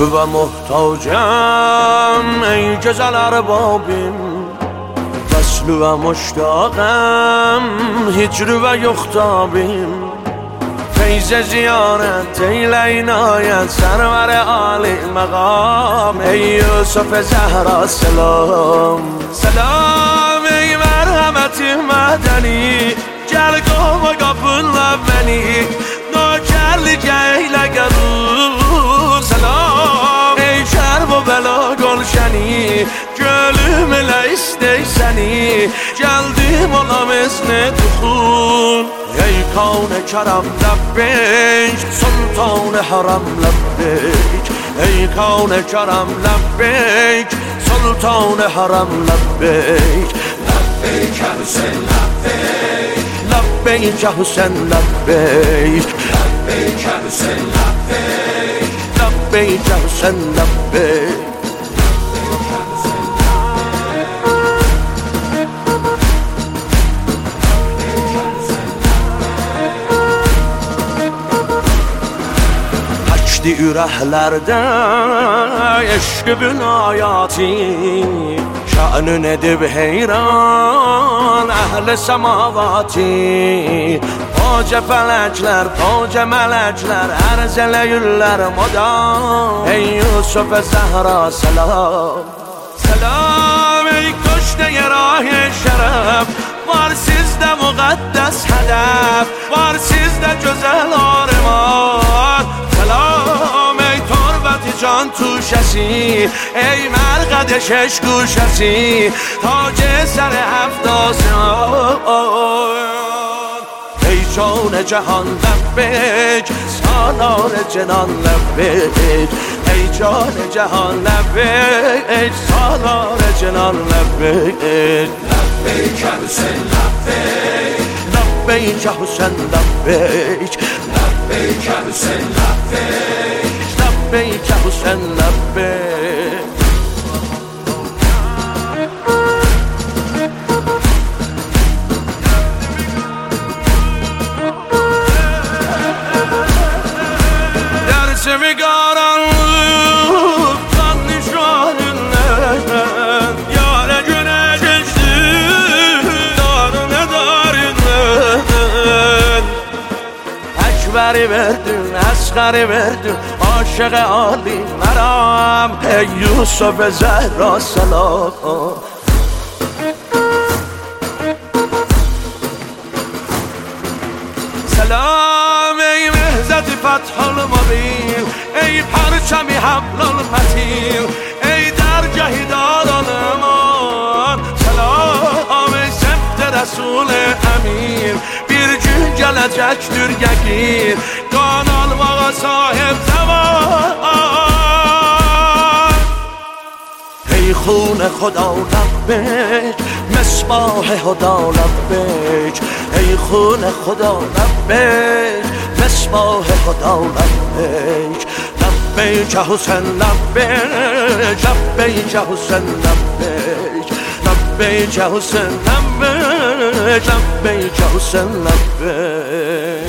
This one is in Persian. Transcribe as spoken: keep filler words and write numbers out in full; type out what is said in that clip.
و محتاجم ای جزل اربابیم، وصل و مشتاقم هجر و یختابیم. فیض زیارت ای لینایت سرور عالی مقام، ای یوسف زهرا سلام. سلام ey merhameti madeni, gel qova qapınla beni, nökerlik eyle garur. Selam ey şerb o bela golşeni, gölüm elə istey seni, geldim olam esne dukhul. ey kavne karam lebbeyk, sultan haram lebbeyk, ey kavne karam lebbeyk, sultan haram lebbeyk. لبیک حسین لبیک، لبیک حسین لبیک، لبیک حسین لبیک، لبیک حسین لبیک. Açdı ürəklərdə eşq binayati, şanın edib heyran əhl-i səmavati. Qoca fələklər, qoca mələklər ərz eləyirlər modam, ey Yusuf Zəhra selam. Selam ey kuştəyə rah-i şərəf, var sizdə müqəddəs hədəf, var sizdə gözəl arman. Selam ey torbəti can tuşəsi, ey mərqəd şeş guşəsi, tac sər həft asman. ey can cahan lebbeyk, salar cenan lebbeyk, ey can cahan lebbeyk, salar cenan lebbeyk. لبیک حسین لبیک، لبیک حسین لبیک، لبیک حسین لبیک، لبیک حسین لبیک. درسimi karanlık kan nişanından, yâre güne geçti darına darinden. Ekberi verdin, Esgeri verdin, aşık Ali meram, ey Yusuf Zehra selam. سلام ای مهزت فتح المبین، ای پرچمی حبل المتین، ای درگهی داران امان. سلام ای سبت رسول امین، bir gün gələcəkdir yəqin, qan almağa sahib zaman. ey خون خدا لبیک، مصباح هدا لبیک، ای خون خدا لبیک، مصباح خدا لبیک. لبیک حسین لبیک، لبیک حسین لبیک، لبیک حسین لبیک، لبیک حسین لبیک.